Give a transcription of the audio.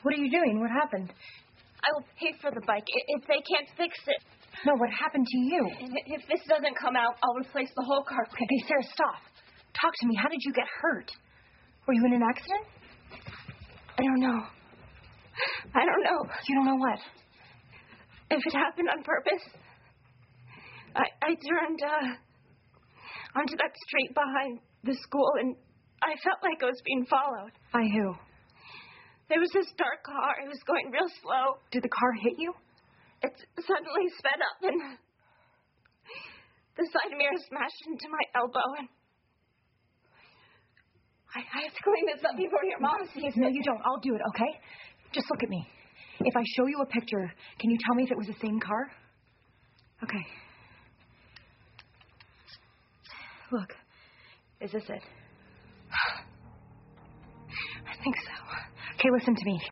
What are you doing? What happened? I will pay for the bike if they can't fix it. No, what happened to you? And if this doesn't come out, I'll replace the whole car. Okay, Sarah, stop. Talk to me. How did you get hurt? Were you in an accident? I don't know. I don't know. You don't know what? If it happened on purpose. I turned onto that street behind the school, and I felt like I was being followed. By who? There was this dark car. It was going real slow. Did the car hit you? It suddenly sped up, and the side mirror smashed into my elbow, and I have to clean this up before your mom sees it. No, you don't. I'll do it, okay? Just look at me. If I show you a picture, can you tell me if it was the same car? Okay. Look. Is this it? I think so. Okay, listen to me.